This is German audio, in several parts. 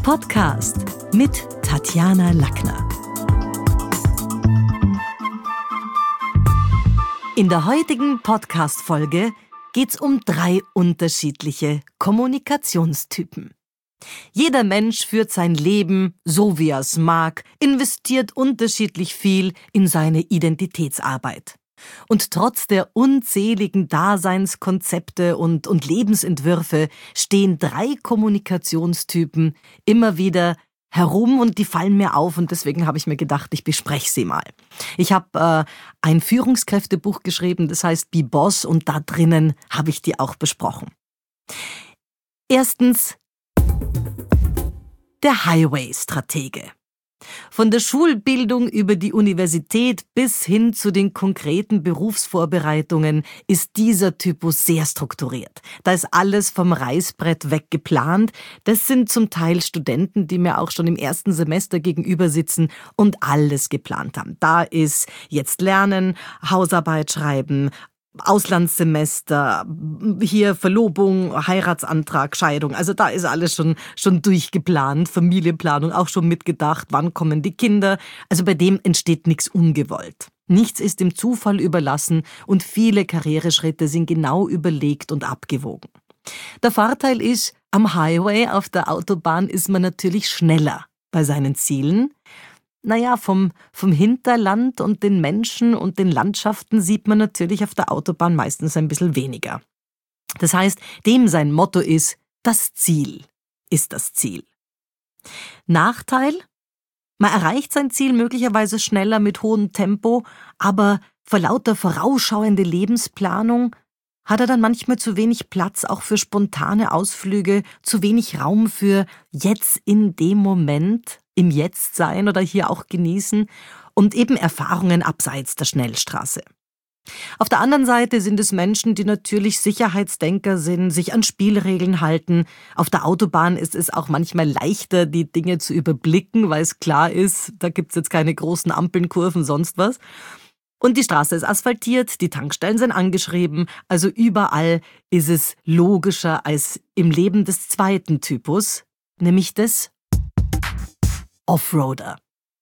Podcast mit Tatjana Lackner. In der heutigen Podcast-Folge geht's um 3 unterschiedliche Kommunikationstypen. Jeder Mensch führt sein Leben so, wie er es mag, investiert unterschiedlich viel in seine Identitätsarbeit. Und trotz der unzähligen Daseinskonzepte und Lebensentwürfe stehen 3 Kommunikationstypen immer wieder herum und die fallen mir auf und deswegen habe ich mir gedacht, ich bespreche sie mal. Ich habe ein Führungskräftebuch geschrieben, das heißt Be Boss und da drinnen habe ich die auch besprochen. Erstens, der Highway-Stratege. Von der Schulbildung über die Universität bis hin zu den konkreten Berufsvorbereitungen ist dieser Typus sehr strukturiert. Da ist alles vom Reißbrett weg geplant. Das sind zum Teil Studenten, die mir auch schon im ersten Semester gegenüber sitzen und alles geplant haben. Da ist jetzt Lernen, Hausarbeit schreiben, Auslandssemester, hier Verlobung, Heiratsantrag, Scheidung. Also da ist alles schon durchgeplant, Familienplanung auch schon mitgedacht, wann kommen die Kinder. Also bei dem entsteht nichts ungewollt. Nichts ist dem Zufall überlassen und viele Karriereschritte sind genau überlegt und abgewogen. Der Vorteil ist, am Highway, auf der Autobahn, ist man natürlich schneller bei seinen Zielen. Naja, vom Hinterland und den Menschen und den Landschaften sieht man natürlich auf der Autobahn meistens ein bisschen weniger. Das heißt, dem sein Motto ist, das Ziel ist das Ziel. Nachteil? Man erreicht sein Ziel möglicherweise schneller mit hohem Tempo, aber vor lauter vorausschauende Lebensplanung hat er dann manchmal zu wenig Platz auch für spontane Ausflüge, zu wenig Raum für jetzt in dem Moment, im Jetzt sein oder hier auch genießen und eben Erfahrungen abseits der Schnellstraße. Auf der anderen Seite sind es Menschen, die natürlich Sicherheitsdenker sind, sich an Spielregeln halten. Auf der Autobahn ist es auch manchmal leichter, die Dinge zu überblicken, weil es klar ist, da gibt's jetzt keine großen Ampeln, Kurven, sonst was. Und die Straße ist asphaltiert, die Tankstellen sind angeschrieben, also überall ist es logischer als im Leben des zweiten Typus, nämlich des Offroader.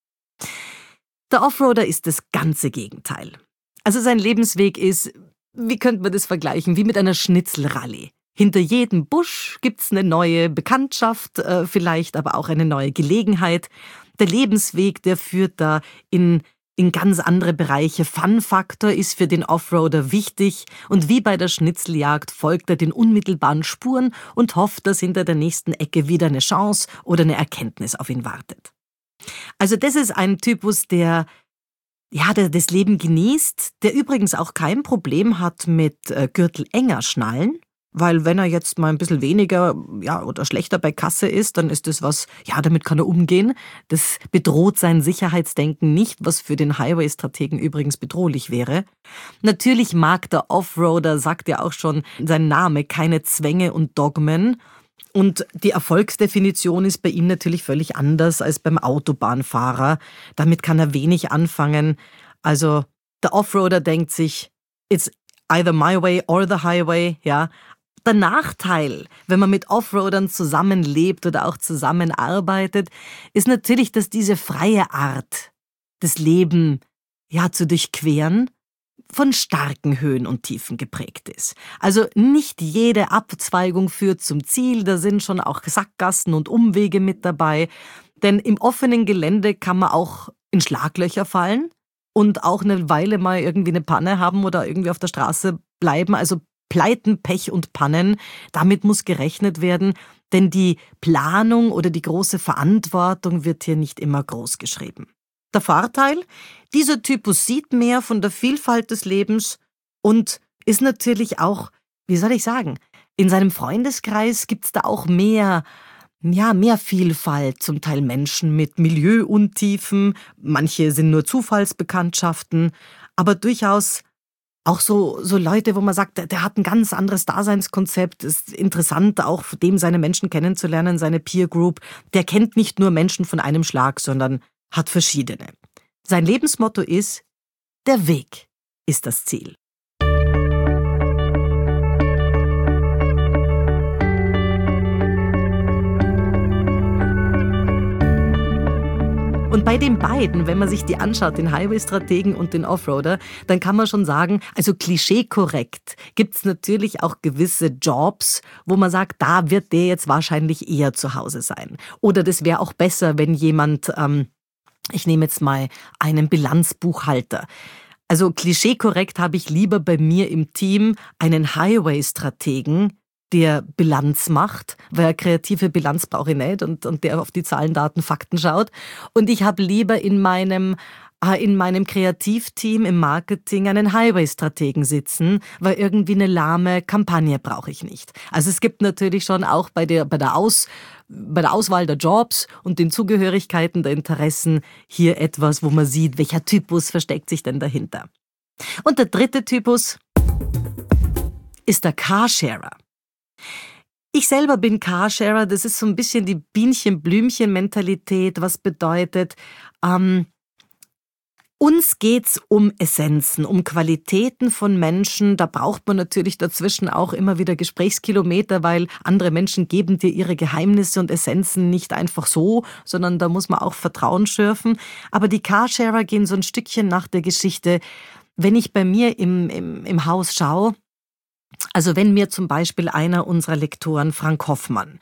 Der Offroader ist das ganze Gegenteil. Also sein Lebensweg ist, wie könnte man das vergleichen, wie mit einer Schnitzelrallye. Hinter jedem Busch gibt's eine neue Bekanntschaft, vielleicht aber auch eine neue Gelegenheit. Der Lebensweg, der führt da in ganz andere Bereiche. Fun-Faktor ist für den Offroader wichtig und wie bei der Schnitzeljagd folgt er den unmittelbaren Spuren und hofft, dass hinter der nächsten Ecke wieder eine Chance oder eine Erkenntnis auf ihn wartet. Also das ist ein Typus, der das Leben genießt, der übrigens auch kein Problem hat mit Gürtel enger schnallen. Weil wenn er jetzt mal ein bisschen weniger oder schlechter bei Kasse ist, dann ist das was, damit kann er umgehen. Das bedroht sein Sicherheitsdenken nicht, was für den Highway-Strategen übrigens bedrohlich wäre. Natürlich mag der Offroader, sagt ja auch schon sein Name, keine Zwänge und Dogmen. Und die Erfolgsdefinition ist bei ihm natürlich völlig anders als beim Autobahnfahrer. Damit kann er wenig anfangen. Also der Offroader denkt sich, it's either my way or the highway, ja. Der Nachteil, wenn man mit Offroadern zusammenlebt oder auch zusammenarbeitet, ist natürlich, dass diese freie Art, das Leben zu durchqueren, von starken Höhen und Tiefen geprägt ist. Also nicht jede Abzweigung führt zum Ziel, da sind schon auch Sackgassen und Umwege mit dabei. Denn im offenen Gelände kann man auch in Schlaglöcher fallen und auch eine Weile mal irgendwie eine Panne haben oder irgendwie auf der Straße bleiben. Also Pleiten, Pech und Pannen, damit muss gerechnet werden, denn die Planung oder die große Verantwortung wird hier nicht immer groß geschrieben. Der Vorteil, dieser Typus sieht mehr von der Vielfalt des Lebens und ist natürlich auch, in seinem Freundeskreis gibt's da auch mehr Vielfalt, zum Teil Menschen mit Milieuuntiefen, manche sind nur Zufallsbekanntschaften, aber durchaus auch so Leute, wo man sagt, der hat ein ganz anderes Daseinskonzept, ist interessant, auch dem seine Menschen kennenzulernen, seine Peer Group. Der kennt nicht nur Menschen von einem Schlag, sondern hat verschiedene. Sein Lebensmotto ist, der Weg ist das Ziel. Und bei den beiden, wenn man sich die anschaut, den Highway-Strategen und den Offroader, dann kann man schon sagen, also klischeekorrekt gibt es natürlich auch gewisse Jobs, wo man sagt, da wird der jetzt wahrscheinlich eher zu Hause sein. Oder das wäre auch besser, wenn jemand, ich nehme jetzt mal einen Bilanzbuchhalter. Also klischeekorrekt habe ich lieber bei mir im Team einen Highway-Strategen, der Bilanz macht, weil eine kreative Bilanz brauche ich nicht und der auf die Zahlen, Daten, Fakten schaut. Und ich habe lieber in meinem Kreativteam im Marketing einen Highway-Strategen sitzen, weil irgendwie eine lahme Kampagne brauche ich nicht. Also es gibt natürlich schon auch bei der Auswahl der Jobs und den Zugehörigkeiten der Interessen hier etwas, wo man sieht, welcher Typus versteckt sich denn dahinter. Und der dritte Typus ist der Carsharer. Ich selber bin Carsharer, das ist so ein bisschen die Bienchen-Blümchen-Mentalität, was bedeutet, uns geht's um Essenzen, um Qualitäten von Menschen. Da braucht man natürlich dazwischen auch immer wieder Gesprächskilometer, weil andere Menschen geben dir ihre Geheimnisse und Essenzen nicht einfach so, sondern da muss man auch Vertrauen schürfen. Aber die Carsharer gehen so ein Stückchen nach der Geschichte. Wenn ich bei mir im Haus schaue, also wenn mir zum Beispiel einer unserer Lektoren, Frank Hoffmann,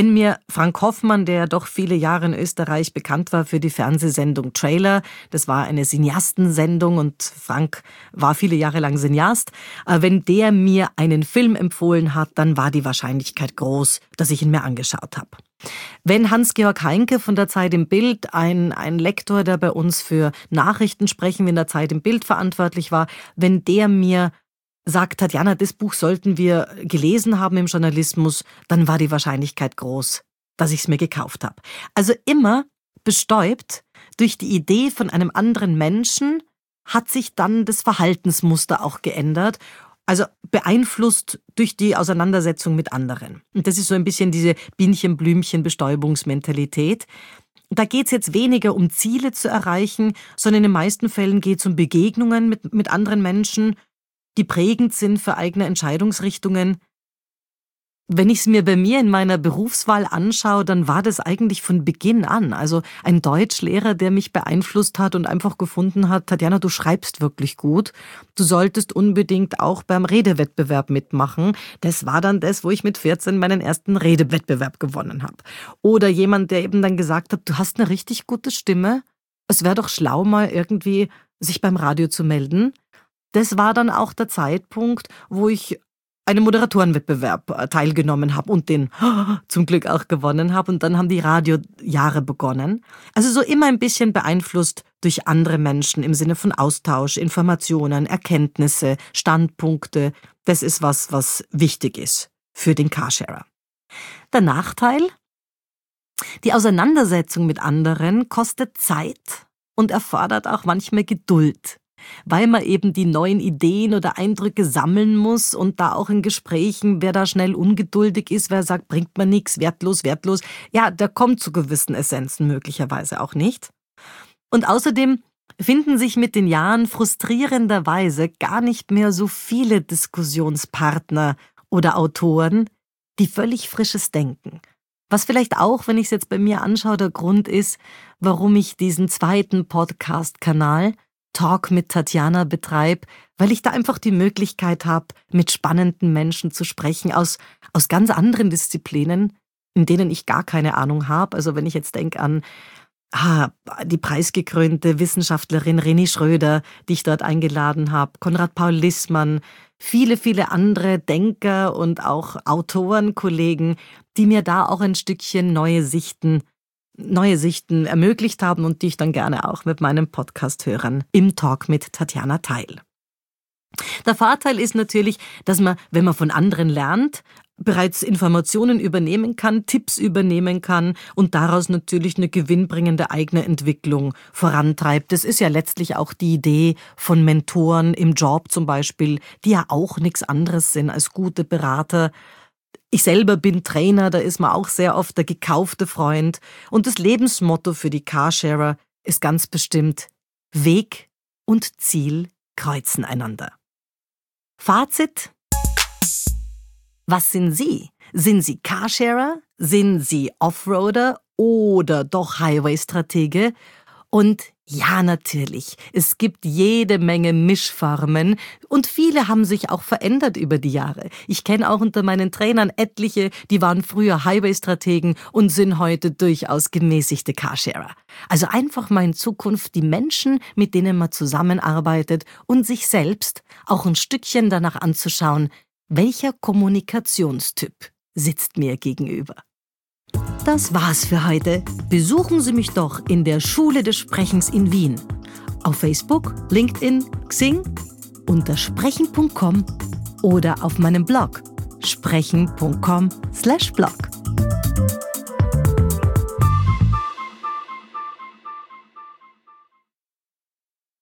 der ja doch viele Jahre in Österreich bekannt war für die Fernsehsendung Trailer, das war eine Cineastensendung und Frank war viele Jahre lang Cineast, wenn der mir einen Film empfohlen hat, dann war die Wahrscheinlichkeit groß, dass ich ihn mir angeschaut habe. Wenn Hans-Georg Heinke von der Zeit im Bild, ein Lektor, der bei uns für Nachrichten sprechen in der Zeit im Bild verantwortlich war, wenn der mir sagt, Tatjana, das Buch sollten wir gelesen haben im Journalismus, dann war die Wahrscheinlichkeit groß, dass ich es mir gekauft habe. Also immer bestäubt durch die Idee von einem anderen Menschen hat sich dann das Verhaltensmuster auch geändert, also beeinflusst durch die Auseinandersetzung mit anderen. Und das ist so ein bisschen diese Bienchen-Blümchen-Bestäubungsmentalität. Da geht es jetzt weniger um Ziele zu erreichen, sondern in den meisten Fällen geht es um Begegnungen mit anderen Menschen, die prägend sind für eigene Entscheidungsrichtungen. Wenn ich es mir bei mir in meiner Berufswahl anschaue, dann war das eigentlich von Beginn an. Also ein Deutschlehrer, der mich beeinflusst hat und einfach gefunden hat, Tatjana, du schreibst wirklich gut. Du solltest unbedingt auch beim Redewettbewerb mitmachen. Das war dann das, wo ich mit 14 meinen ersten Redewettbewerb gewonnen habe. Oder jemand, der eben dann gesagt hat, du hast eine richtig gute Stimme. Es wäre doch schlau, mal irgendwie sich beim Radio zu melden. Das war dann auch der Zeitpunkt, wo ich einen Moderatorenwettbewerb teilgenommen habe und den zum Glück auch gewonnen habe. Und dann haben die Radiojahre begonnen. Also so immer ein bisschen beeinflusst durch andere Menschen im Sinne von Austausch, Informationen, Erkenntnisse, Standpunkte. Das ist was wichtig ist für den Carsharer. Der Nachteil? Die Auseinandersetzung mit anderen kostet Zeit und erfordert auch manchmal Geduld, weil man eben die neuen Ideen oder Eindrücke sammeln muss und da auch in Gesprächen, wer da schnell ungeduldig ist, wer sagt, bringt mir nichts, wertlos, ja, der kommt zu gewissen Essenzen möglicherweise auch nicht. Und außerdem finden sich mit den Jahren frustrierenderweise gar nicht mehr so viele Diskussionspartner oder Autoren, die völlig frisches denken. Was vielleicht auch, wenn ich es jetzt bei mir anschaue, der Grund ist, warum ich diesen zweiten Podcast-Kanal Talk mit Tatjana betreibe, weil ich da einfach die Möglichkeit habe, mit spannenden Menschen zu sprechen aus ganz anderen Disziplinen, in denen ich gar keine Ahnung habe. Also wenn ich jetzt denke an die preisgekrönte Wissenschaftlerin René Schröder, die ich dort eingeladen habe, Konrad Paul Lissmann, viele, viele andere Denker und auch Autoren, Kollegen, die mir da auch ein Stückchen neue Sichten ermöglicht haben und die ich dann gerne auch mit meinen Podcast-Hörern im Talk mit Tatjana teile. Der Vorteil ist natürlich, dass man, wenn man von anderen lernt, bereits Informationen übernehmen kann, Tipps übernehmen kann und daraus natürlich eine gewinnbringende eigene Entwicklung vorantreibt. Das ist ja letztlich auch die Idee von Mentoren im Job zum Beispiel, die ja auch nichts anderes sind als gute Berater. Ich selber bin Trainer, da ist man auch sehr oft der gekaufte Freund. Und das Lebensmotto für die Carsharer ist ganz bestimmt: Weg und Ziel kreuzen einander. Fazit: Was sind Sie? Sind Sie Carsharer? Sind Sie Offroader oder doch Highway-Stratege? Und ja, natürlich, es gibt jede Menge Mischformen und viele haben sich auch verändert über die Jahre. Ich kenne auch unter meinen Trainern etliche, die waren früher Highway-Strategen und sind heute durchaus gemäßigte Carsharer. Also einfach mal in Zukunft die Menschen, mit denen man zusammenarbeitet und sich selbst auch ein Stückchen danach anzuschauen, welcher Kommunikationstyp sitzt mir gegenüber. Das war's für heute. Besuchen Sie mich doch in der Schule des Sprechens in Wien. Auf Facebook, LinkedIn, Xing, unter sprechen.com oder auf meinem Blog sprechen.com/blog.